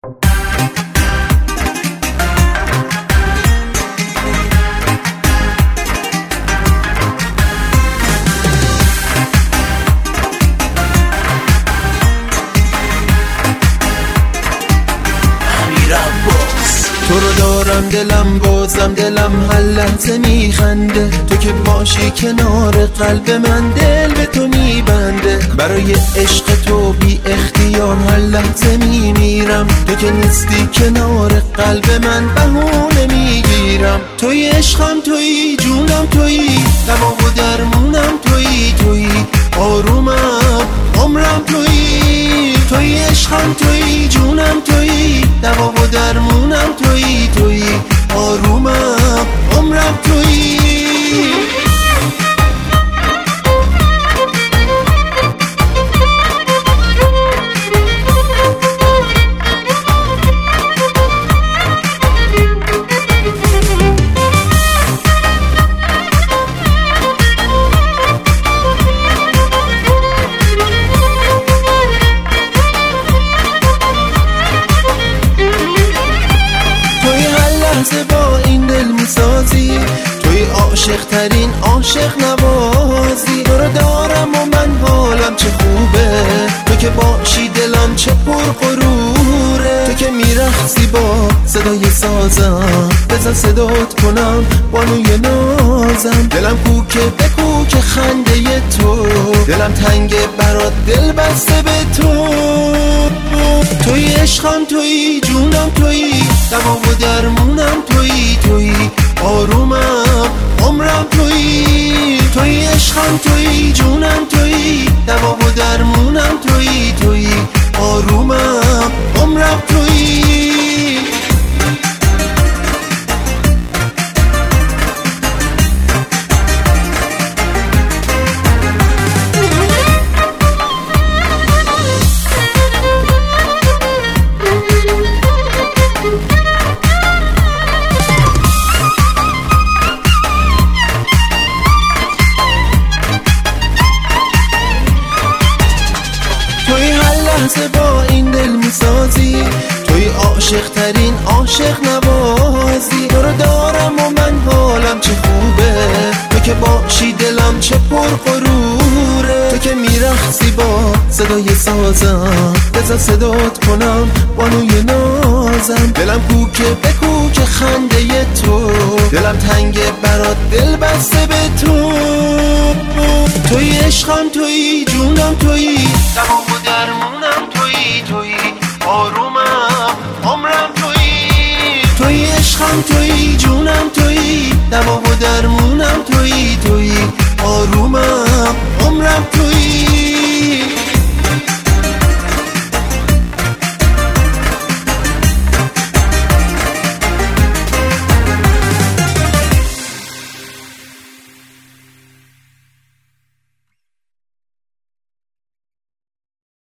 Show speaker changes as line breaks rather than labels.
تو رو دارم دلم بازم دلم هر لحظه میخنده، تو که باشی کنار قلب من دل به تو میبنده. برای عشق تو بی اختیار هر لحظه میمیرم، تو که نیستی کنار قلب من بهونه میگیرم. توی عشقم توی جونم توی دوا و درمونم توی آرومم عمرم توی عشقم توی جونم توی دوا و درمونم توی آرومم عمرم توی. با این دل میسازی، توی عاشق ترین عاشق نوازی. تو رو دارم و من حالم چه خوبه، تو که باشی دلم چه پرغروره. تو که میرقصی با صدای سازم، بزن صدات کنم بانوی نازم. دلم کوکه به کوک خنده تو، دلم تنگه برات دل بسته به تو. توی عشقم توی جونم توی دوا و درمونم توی آرومم عمرم توی عشقم توی جونم توی دوا و درمونم توی آرومم عمرم توی. با این دل میسازی، توی عاشق ترین عاشق نوازی. تو رو دارم و من حالم چه خوبه، تو که باشی دلم چه پرغروره. تو که میرقصی با صدای سازم، بزن صدات کنم بانوی نازم. دلم کوکه به کوک خنده تو، دلم تنگه برات دل بسته به تو. توی عشقم توی جونم توی دوا و درمونم توی آرومم عمرم توی عشقم توی جونم توی دوا و درمونم توی آرومم عمرم توی.